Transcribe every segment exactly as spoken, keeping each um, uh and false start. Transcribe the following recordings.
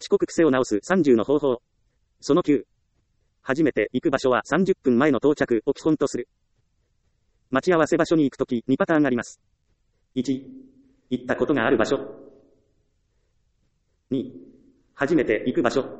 遅刻癖を直すさんじゅうの方法。そのきゅう。初めて行く場所はさんじゅっぷんまえの到着を基本とする。待ち合わせ場所に行くときにパターンあります。いち、行ったことがある場所。に、初めて行く場所。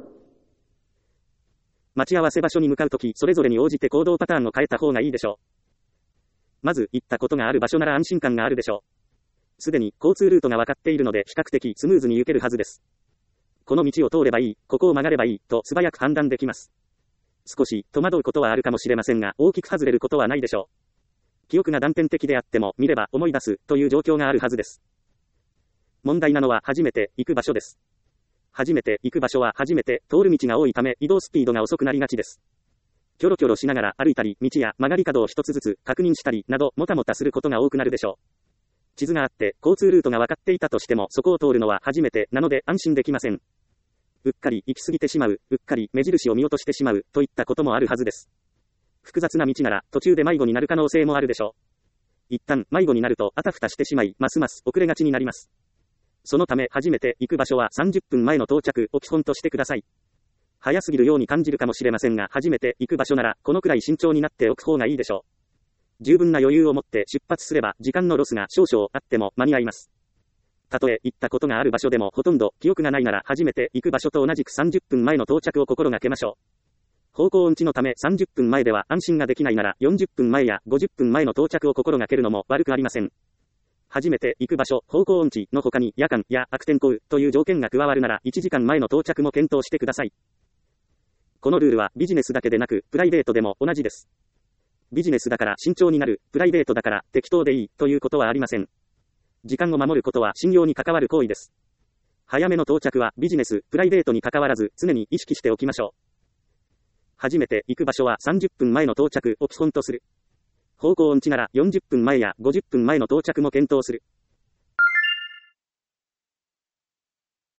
待ち合わせ場所に向かうとき、それぞれに応じて行動パターンを変えた方がいいでしょう。まず、行ったことがある場所なら安心感があるでしょう。すでに交通ルートが分かっているので比較的スムーズに行けるはずです。この道を通ればいい、ここを曲がればいい、と素早く判断できます。少し戸惑うことはあるかもしれませんが、大きく外れることはないでしょう。記憶が断片的であっても、見れば思い出す、という状況があるはずです。問題なのは初めて行く場所です。初めて行く場所は初めて通る道が多いため移動スピードが遅くなりがちです。キョロキョロしながら歩いたり、道や曲がり角を一つずつ確認したりなど、もたもたすることが多くなるでしょう。地図があって、交通ルートが分かっていたとしても、そこを通るのは初めてなので安心できません。うっかり行き過ぎてしまう、うっかり目印を見落としてしまう、といったこともあるはずです。複雑な道なら、途中で迷子になる可能性もあるでしょう。一旦迷子になると、あたふたしてしまい、ますます遅れがちになります。そのため、初めて行く場所はさんじゅっぷんまえの到着を基本としてください。早すぎるように感じるかもしれませんが、初めて行く場所なら、このくらい慎重になっておく方がいいでしょう。十分な余裕を持って出発すれば、時間のロスが少々あっても間に合います。たとえ行ったことがある場所でもほとんど記憶がないなら、初めて行く場所と同じくさんじゅっぷんまえの到着を心がけましょう。方向音痴のためさんじゅっぷんまえでは安心ができないなら、よんじゅっぷんまえやごじゅっぷんまえの到着を心がけるのも悪くありません。初めて行く場所、方向音痴の他に夜間や悪天候という条件が加わるなら、いちじかんまえの到着も検討してください。このルールはビジネスだけでなく、プライベートでも同じです。ビジネスだから慎重になる、プライベートだから適当でいいということはありません。時間を守ることは信用に関わる行為です。早めの到着はビジネス、プライベートに関わらず常に意識しておきましょう。初めて行く場所はさんじゅっぷんまえの到着を基本とする。方向音痴ならよんじゅっぷんまえやごじゅっぷんまえの到着も検討する。